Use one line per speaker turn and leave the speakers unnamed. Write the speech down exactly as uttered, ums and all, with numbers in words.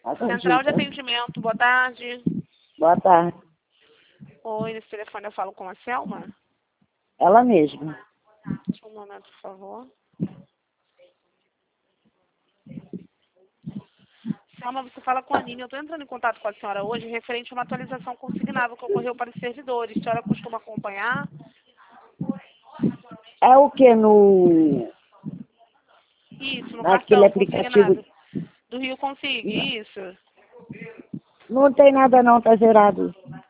Central de atendimento, boa tarde.
Boa tarde.
Oi, nesse telefone eu falo com a Selma?
Ela mesma.
Um momento, por favor. Selma, você fala com a Nina. Eu estou entrando em contato com a senhora hoje referente a uma atualização consignável que ocorreu para os servidores. A senhora costuma acompanhar?
É o que no...
Isso, no
naquele
cartão
aplicativo?
consignado. Do Rio Consig, isso.
Não tem nada não, tá zerado.